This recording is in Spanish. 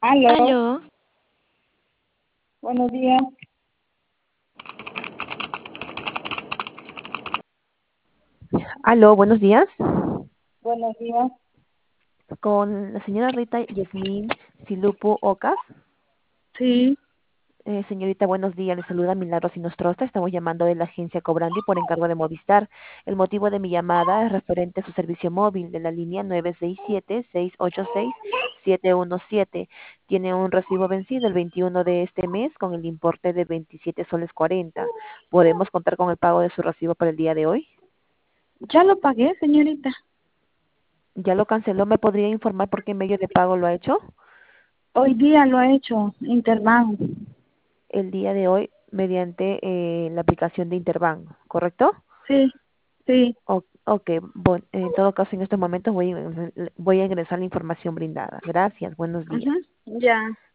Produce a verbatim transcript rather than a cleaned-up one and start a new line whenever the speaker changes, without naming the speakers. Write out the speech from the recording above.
Aló,
Aló,
buenos días.
aló, buenos días.
Buenos días.
Con la señora Rita Yasmín Silupo Ocas.
Sí,
Eh, señorita, buenos días. Le saluda Milagros Sinostroza. Estamos llamando de la agencia Cobrandi por encargo de Movistar. El motivo de mi llamada es referente a su servicio móvil de la línea nueve seis siete, seis ocho seis, siete uno siete. Tiene un recibo vencido el veintiuno de este mes con el importe de veintisiete soles cuarenta. ¿Podemos contar con el pago de su recibo para el día de hoy?
ya lo pagué, señorita.
¿Ya lo canceló? ¿Me podría informar por qué medio de pago lo ha hecho?
Hoy día lo he hecho, Interbank.
El día de hoy mediante eh, la aplicación de Interbank, ¿correcto?
Sí, sí.
O- ok, bueno, en todo caso en estos momentos voy, a- voy a ingresar la información brindada. Gracias, buenos días.
Ajá, ya.